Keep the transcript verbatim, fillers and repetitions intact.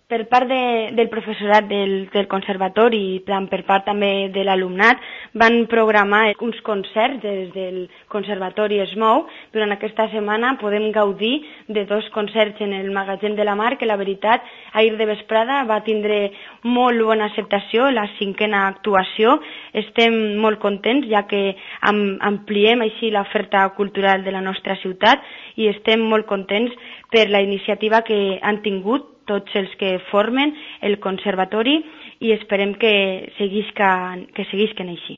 Per part de, del professorat del, del conservatori i per part també de l'alumnat van programar uns concerts des del conservatori Es Mou. Durant aquesta setmana podem gaudir de dos concerts en el magatzem de la Mar, que la veritat ahir de vesprada va tindre molt bona acceptació, la cinquena actuació. Estem molt contents ja que ampliem així l'oferta cultural de la nostra ciutat i estem molt contents per la iniciativa que han tingut tots els que formen el conservatori i esperem que seguisquen, que seguisquen així.